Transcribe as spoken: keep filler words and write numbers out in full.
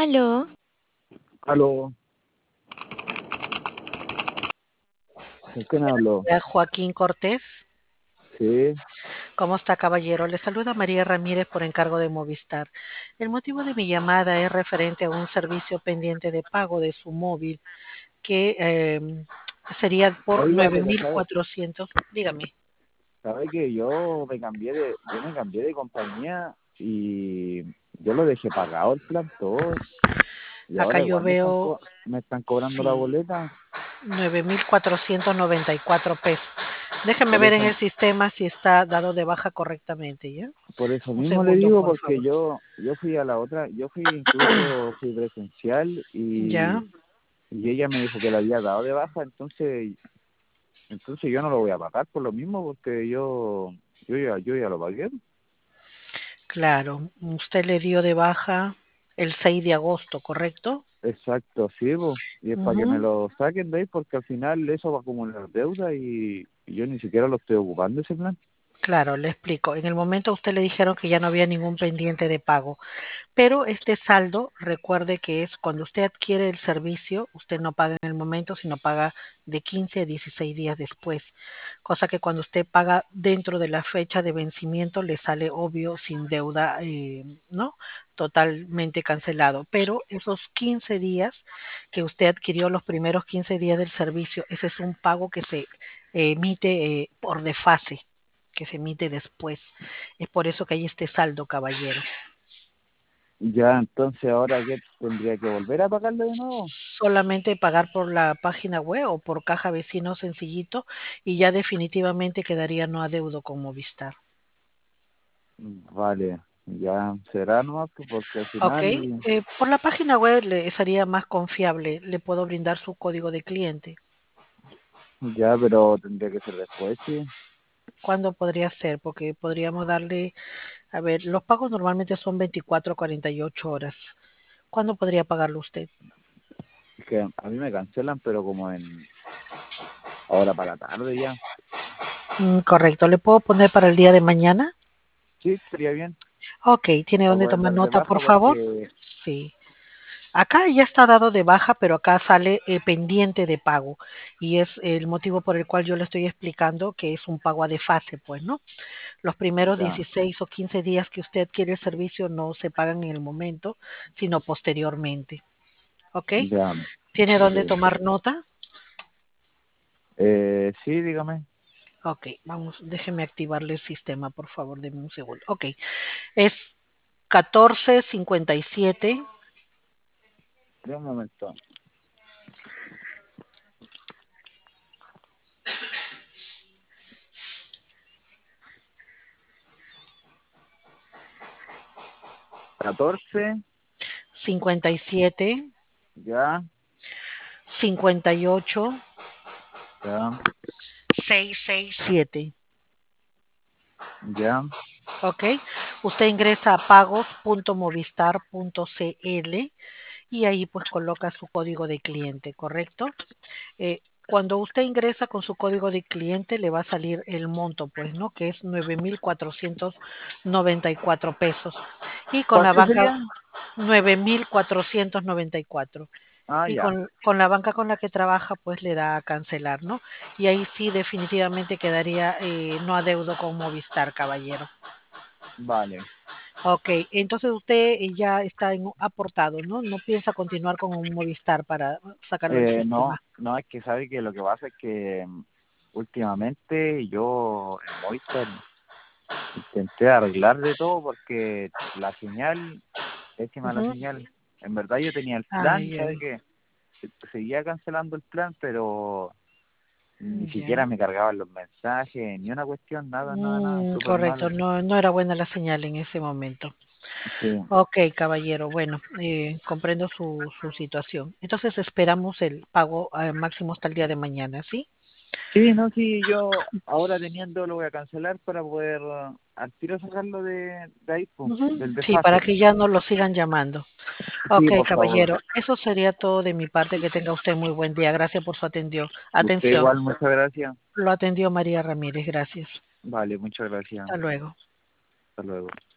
Aló, Aló, ¿con quién hablo? Hola, Joaquín Cortés. Sí, ¿Cómo está, caballero? Le saluda María Ramírez por encargo de Movistar. El motivo de mi llamada es referente a un servicio pendiente de pago de su móvil que eh, sería por oiga, nueve pero mil sabe, cuatrocientos. Dígame. sabe que yo me cambié de, yo me cambié de compañía y yo lo dejé pagado el plan todo y Acá ahora yo igual me están veo, co- me están cobrando la sí, boleta, nueve mil cuatrocientos noventa y cuatro pesos. Déjeme por ver en eso, el sistema si está dado de baja correctamente, ¿ya? por eso Un mismo le segundo, digo por porque favor. yo, yo fui a la otra, yo fui incluso fui presencial ¿Ya? y, y ella me dijo que la había dado de baja, entonces, entonces yo no lo voy a pagar por lo mismo porque yo, yo ya, yo ya lo pagué. Claro. Usted le dio de baja el seis de agosto, ¿correcto? Exacto, sí, po. Y es para que me Ujú. lo saquen de ahí porque al final eso va a acumular deuda y, y yo ni siquiera lo estoy ocupando ese plan. Claro, le explico. En el momento a usted le dijeron que ya no había ningún pendiente de pago. Pero este saldo, recuerde que es cuando usted adquiere el servicio, usted no paga en el momento, sino paga de quince a dieciséis días después. Cosa que cuando usted paga dentro de la fecha de vencimiento le sale obvio sin deuda, eh, ¿no? Totalmente cancelado. Pero esos quince días que usted adquirió los primeros quince días del servicio, ese es un pago que se eh, emite eh, por desfase, que se emite después. Es por eso que hay este saldo, caballero. Ya, entonces ahora que tendría que volver a pagarlo de nuevo. Solamente pagar por la página web o por caja vecino sencillito y ya definitivamente quedaría no adeudo con Movistar. Vale, ya será nomás pues, porque al Ok, final, eh, por la página web le sería más confiable, le puedo brindar su código de cliente. ya, pero tendría que ser después, sí. ¿Cuándo podría ser? Porque podríamos darle, a ver, los pagos normalmente son veinticuatro a cuarenta y ocho horas. ¿Cuándo podría pagarlo usted? Es que a mí me cancelan, pero como en ahora para la tarde ya. Mm, correcto, ¿le puedo poner para el día de mañana? Sí, estaría bien. Ok, ¿tiene Para dónde poder tomar dar de nota, por baja favor? porque, Sí. Acá ya está dado de baja, pero acá sale eh, pendiente de pago. Y es el motivo por el cual yo le estoy explicando que es un pago a desfase, pues, ¿no? Los primeros ya, dieciséis o quince días que usted adquiere el servicio no se pagan en el momento, sino posteriormente. ¿Ok? ya, ¿Tiene ok. dónde tomar nota? Eh, sí, dígame. Ok, vamos, déjeme activarle el sistema, por favor, deme un segundo. Ok, es catorce cincuenta y siete. Espera un momento. Catorce, cincuenta y siete, ya, cincuenta y ocho, ya, seiscientos sesenta y siete. ya. ¿Ok? Usted ingresa a pagos punto movistar punto cl y ahí pues coloca su código de cliente, ¿correcto? Eh, cuando usted ingresa con su código de cliente le va a salir el monto, pues, ¿no? Que es nueve mil cuatrocientos noventa y cuatro pesos. Y con la ¿Cuánto banca, sería? nueve mil cuatrocientos noventa y cuatro. Ah, Y ya, con, con la banca con la que trabaja, pues le da a cancelar, ¿no? Y ahí sí definitivamente quedaría eh, no adeudo con Movistar, caballero. vale. Ok, entonces usted eh, ya está en, aportado, ¿no? No piensa continuar con un Movistar para sacarlo del Eh, no, sistema. no, es que sabe que lo que pasa es que mm, últimamente yo en Movistar intenté arreglar de todo porque la señal, pésima la Ujú. señal. En verdad yo tenía el plan, Ay, sabe ay, que seguía cancelando el plan, pero ni ya. siquiera me cargaban los mensajes, ni una cuestión, nada, nada, nada, Mm, súper correcto, mal. no, no era buena la señal en ese momento. Sí. Ok, caballero, bueno, eh, comprendo su, su situación. Entonces esperamos el pago eh, máximo hasta el día de mañana, ¿sí? Sí, no, sí, yo ahora teniendo lo voy a cancelar para poder uh, al tiro sacarlo de, de ahí, po, Ujú. del Sí, para desfase. que ya no lo sigan llamando. Sí, Ok, por favor. caballero, eso sería todo de mi parte. Que tenga usted muy buen día. Gracias por su atención. Usted Atención, igual, muchas gracias. lo atendió María Ramírez. Gracias. Vale, muchas gracias. Hasta luego. Hasta luego.